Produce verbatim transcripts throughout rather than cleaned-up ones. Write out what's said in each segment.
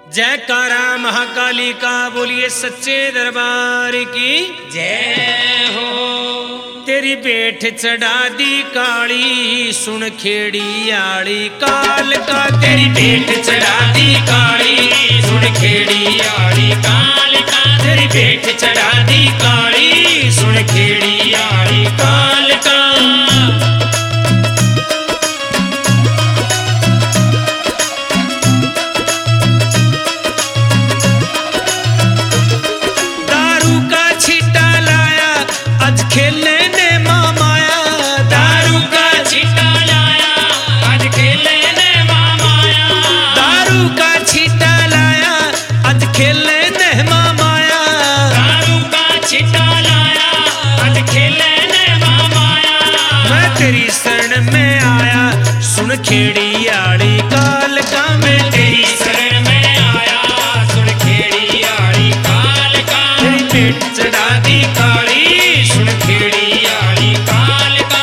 जयकारा महाकाली का, बोलिए सच्चे दरबार की जय हो। तेरी बेट चढ़ा दी काली, सुन खेड़ी आड़ी काल का। तेरी बेट चढ़ा दी काली, सुन खेड़ी आड़ी काल का। तेरी बेट चढ़ा दी काली, सुन खेड़ी आड़ी काल का। खेलने ने मामाया, दारू का छीटा लाया, आज खेलने ने मामाया। दारू का छीटा लाया, आज खेलने ने मामाया। दारू का छीटा लाया, आज खेलने ने मामाया। मैं तेरी शरण में आया, सुन खेड़ी आड़ी काल का। मैं तेरी शरण में आया, सुन खेड़ी आड़ी काल का। तेरी पेट चढ़ा दी काली, सुन खेड़ी आड़ी काल का।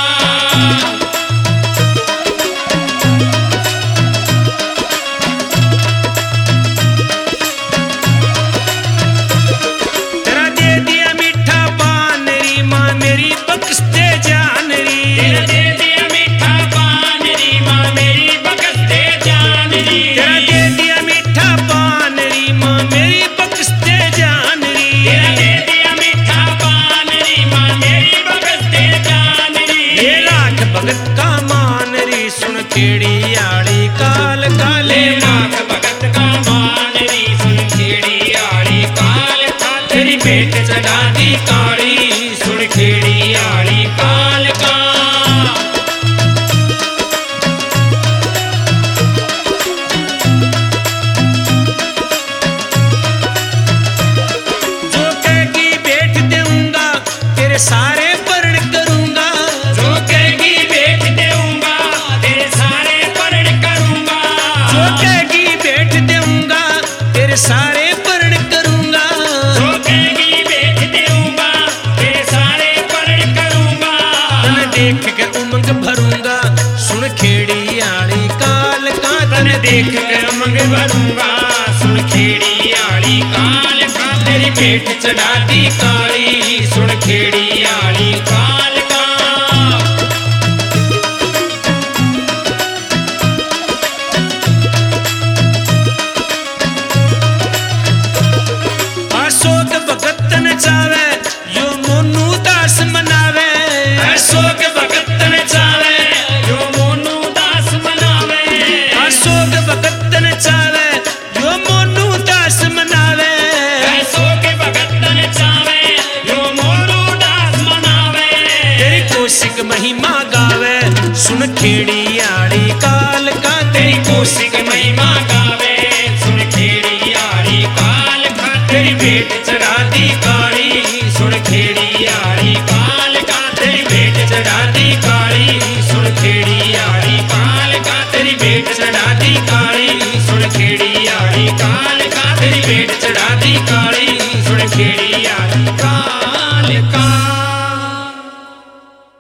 तेरा दे दिया मीठा पान री, माँ मेरी बख्श दे जान री। तेरा दे दिया मीठा पान री, माँ मेरी बख्श दे जान री। तेरा दे दिया मीठा पान री, माँ मेरी बख्श दे जान री। तेरा दे दिया मीठा पान री, माँ मेरी बख्श दे जान री। ये लाख भगत का मान री, सुन खेड़ी आड़ी काल काले। ले लाख भगत का मान री, सुन खेड़ी आड़ी काल का। तेरी बेट चढ़ा दी काली, सुन खेड़ी आड़ी काल का। जो कहेगी बेट दूंगा, तेरे सारे परण करूंगा। जो कहेगी बेट दूंगा, तेरे सारे परण करूंगा। जो कहेगी बेट दूंगा, तेरे सारे परण करूंगा। जो कहेगी बेट दूंगा, तेरे सारे परण करूंगा। तन देख के उमंग भरूंगा, सुन खेड़ी आड़ी काल का। तन देख कर उमंग भरूंगा, सुन खेड़ी आड़ी काल का। तेरी बेट चढ़ा दी काली, सुन खेड़ी आड़ी काल का। अशोक भगत नचावे, यो मोनू दास मनावे। अशोक भगत नचावे, यो मोनू दास मनावे। अशोक भगत नचावे, यो मोनू दास मनावे। अशोक भगत नचावे, यो मोनू दास मनावे। तेरी कौशिक महिमा गावे, सुन खेड़ी आड़ी काल का। तेरी कौशिक महिमा गावे, सुन खेड़ी आड़ी काल का। तेरी बेट चढ़ा दी काली, सुन खेड़ी आड़ी काल का। तेरी बेट चढ़ा दी काली, सुन खेड़ी आड़ी काल का। तेरी बेट चढ़ा दी काली, सुन खेड़ी आड़ी काल का। तेरी बेट चढ़ा दी काली, सुन खेड़ी आड़ी काल।